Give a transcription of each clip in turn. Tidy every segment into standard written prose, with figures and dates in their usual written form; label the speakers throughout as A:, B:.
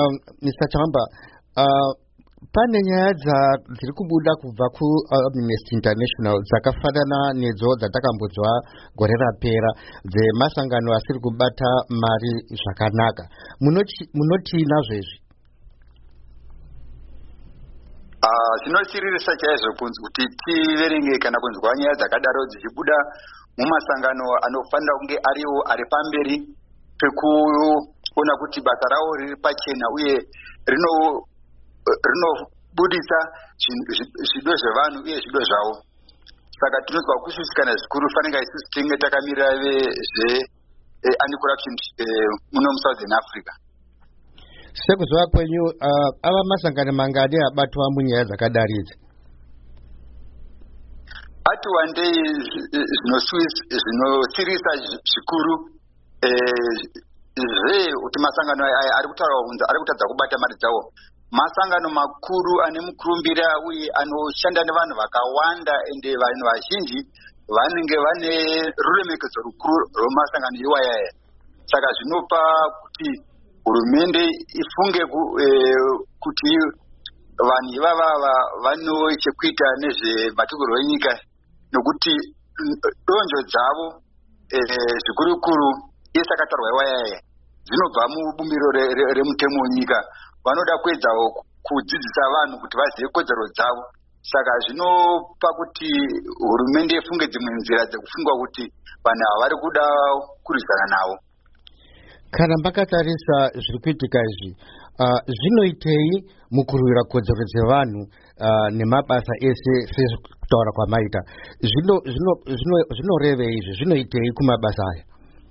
A: Mr. Chamba, pane nyaya dziri kubuda kubva kuAmnesty International dzakafanana nedzo dzatakambodzwa gore rapera dzemasangano asiri kubata mari zvakanaka. Munoti nazvo izvi?
B: Zvinotsiririsa chaizvo kuti tiverenge kana kunzwa nyaya dzakadaro dzichibuda mumasangano anofanira kunge ariwo ari pamberi pekuona kuti basa rawo riri pachena uye rinobudisa zvido zvevanhu uye zvido zvavo. Saka tinonzwa kushushikana zvikuru fanira isusu tinge takamirira vezve-anti-corruption muno muSouthern Africa.
A: Sekuzva kwenyu ava masangano mangani abatwa munyaya dzakadaro idzi?
B: Ati wandei zvinotsirisa zvikuru kuti masangano aya ari kutaura kunzi ari kutadza kubata mari dzawo. Masangano makuru ane mukurumbira uye anoshanda nevanhu vakawanda ende vanhu vazhinji vanenge vane ruremekedzo rukuru rwemasangano iwaya. Saka zvinopa kuti hurumende ifunge kuti vanhu ivava vano chekuita nezvematukirwo enyika, nokuti donzvo dzavo zvikurukuru isakatarwa iwaya dzinobva mubumbiro remutemo wenyika. Vanoda kuedzawo kudzidzisa vanhu kuti vazive kodzero dzavo. Saka zvinopa kuti hurumende ifunge dzimwe nzira dzekufungwa kuti vanhu ava vari kuda kurwisana navo.
A: Kana mbakatarisa zviri kuitika izvi, zvinoitei mukurwira kodzero dzevanhu nemabasa ese sezvekutaura kwamaita? Zvinorevei izvi? Zvinoitei kumabasa aya?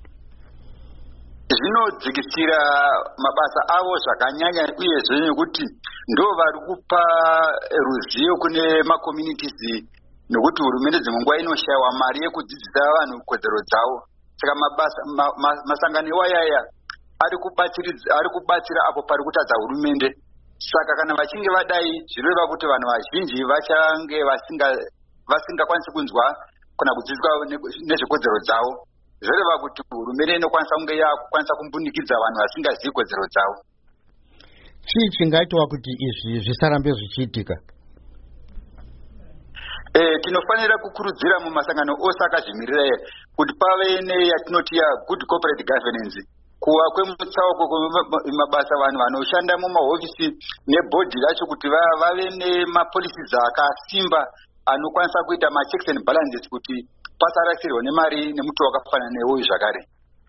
B: Zvinodzikisira mabasa avo zvakanyanya uyezve nekuti ndo vari kupa ruzivo kune makommunities, nokuti hurumende dzimwe nguva inoshayiwa mari yekudzidzisa vanhu kodzero dzavo. Saka masangano iwayaya ari kubatsira apo pari kutadza hurumende. Saka kana vachinge vadai zvinoreva kuti vanhu vazhinji vachange vasingakwanisi kunzwa kana kudzidziswa nezvekodzero dzavo. Zvoreva kuti hurumende inokwanisa kunge yakukwanisa kumbunikidza vanhu vasingazivi kodzero dzavo.
A: Chii chingaitwa kuti izvi zvisarambe zvichiitika?
B: Tinofanira kukurudzira mumasangano ose akazvimirira kuti pave neyatinoti good corporate governance, kuva kwemutsauko kwemabasa vanhu vanoshanda mumahofisi nebhodhi racho kuti vave nemapolicies akasimba anokwanisa kuita machecks and balances kuti pasarasirwa nemari nemuti wakafanana newoyu zvakare.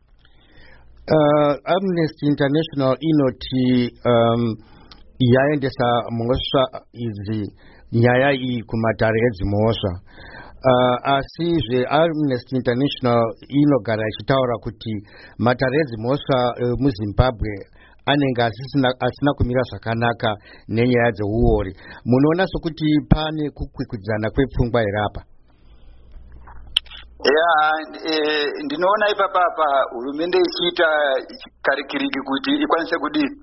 A: Amnesty International inoti yaendesa mhosva idzi nyaya iyi kumatare edzimhosva, asizve Amnesty International inogara ichitaura kuti matare edzimhosva muZimbabwe anenge asina kumira zvakanaka nenyaya dzeuori. Munoona sokuti pane kukwikwidzana kwepfungwa here apa?
B: Ndinoona ipapa hurumende ichiita karikiriki kuti ikwanise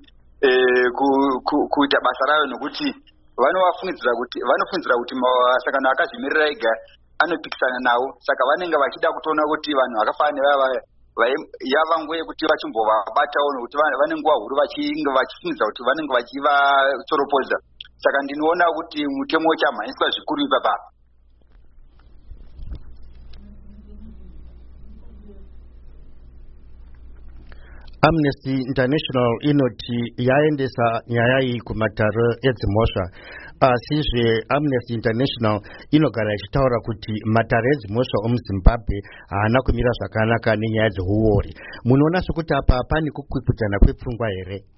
B: kuita basa rayo, nokuti vanofundzira kuti masangano akazvimirira ega anopikisana nawo. Saka vanenge vachida kutoona kuti vanhu vakafanira yava nguva yekuti vachimbovabatawo, nokuti vane nguva huru vachifungidza kuti vanenge vachivatsoropodza. Saka ndinoona kuti mutemo uchamhanyiswa zvikuru ipapa.
A: Amnesty International inoti yaendesa nyaya iyi kumatare edzimhosva, asizve Amnesty International inogara ichitaura kuti matare edzimhosva omuZimbabwe haana kumira zvakanaka nenyaya dzeuori. Munoona sokuti apa pane kukwikwidzana kwepfungwa here?